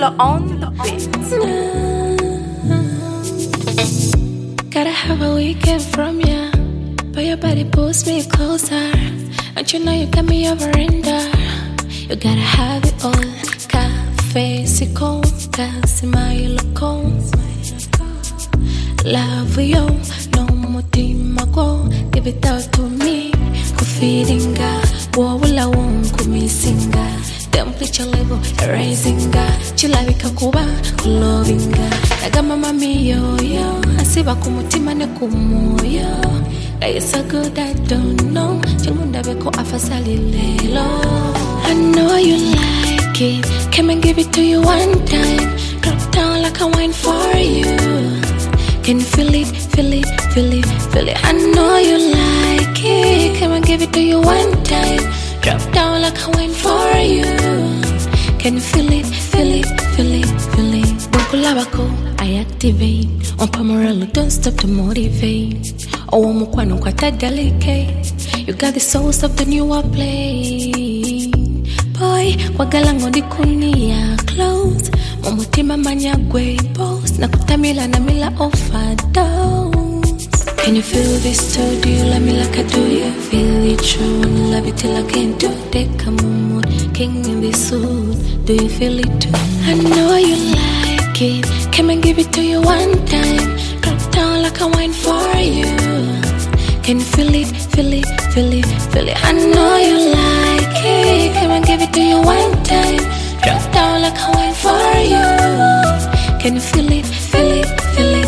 Diplo on the beat. Gotta have a weekend from ya, but your body pulls me closer. Don't you know you got me over and you gotta have it all. Cafe, sicko, smile, love you, no mutima go. Give it out to me, kufidinga, wawula wonku misinga. Temperature level risinga, chilabika kuba lovinga. Nagama mami yo, asiba kumutima ne kumoyo. You're so good I don't know, chimunda beko afasali lelo. I know you like it, come and give it to you one time. Drop down like a wine for you. Can you feel it, feel it, feel it, feel it? I know you like it, come and give it to you one time. Drop down like a wine for you. Can you feel it, feel it, feel it, feel it? Bunkulabako, I activate. On Pomerello, don't stop to motivate. Oh, mukwano kwata delicate. You got the souls of the newer play. Boy, wagalango di kunia close. Momutima manya gwe boss. Nakutamila na mila overdose. Can you feel this too? Do you love me like I do? You feel it true? Wanna love it till I can't do. Take a moment, king in this suit. Do you feel it too? I know you like it. Come and give it to you one time. Drop down like a wine for you. Can you feel it, feel it, feel it, feel it? I know you like it. Come and give it to you one time. Drop down like a wine for you. Can you feel it, feel it, feel it?